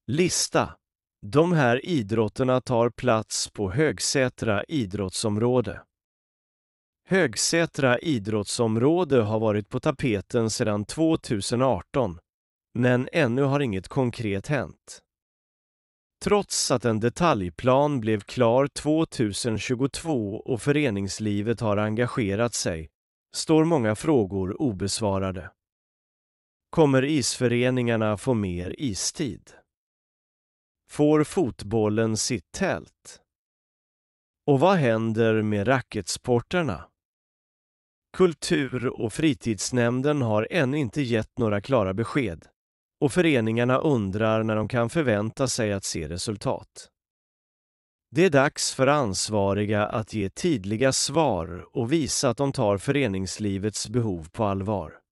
Lista. De här idrotterna tar plats på Högsätra idrottsområde. Högsätra idrottsområde har varit på tapeten sedan 2018, men ännu har inget konkret hänt. Trots att en detaljplan blev klar 2022 och föreningslivet har engagerat sig, står många frågor obesvarade. Kommer isföreningarna få mer istid? Får fotbollen sitt tält? Och vad händer med racketsporterna? Kultur- och fritidsnämnden har ännu inte gett några klara besked och föreningarna undrar när de kan förvänta sig att se resultat. Det är dags för ansvariga att ge tydliga svar och visa att de tar föreningslivets behov på allvar.